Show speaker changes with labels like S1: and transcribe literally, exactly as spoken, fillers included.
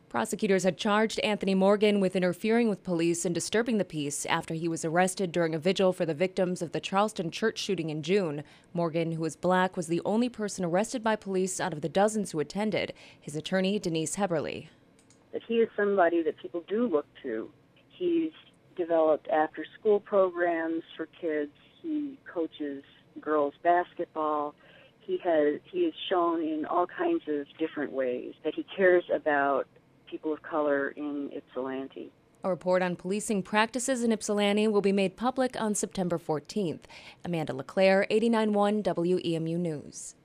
S1: Prosecutors had charged Anthony Morgan with interfering with police and disturbing the peace after he was arrested during a vigil for the victims of the Charleston church shooting in June. Morgan, who is black, was the only person arrested by police out of the dozens who attended. His attorney, Denise Heberly.
S2: That he is somebody that people do look to. He's developed after-school programs for kids. He coaches girls basketball. He has he is shown in all kinds of different ways that he cares about people of color in Ypsilanti.
S1: A report on policing practices in Ypsilanti will be made public on September fourteenth. Amanda LeClaire, eighty-nine point one W E M U News.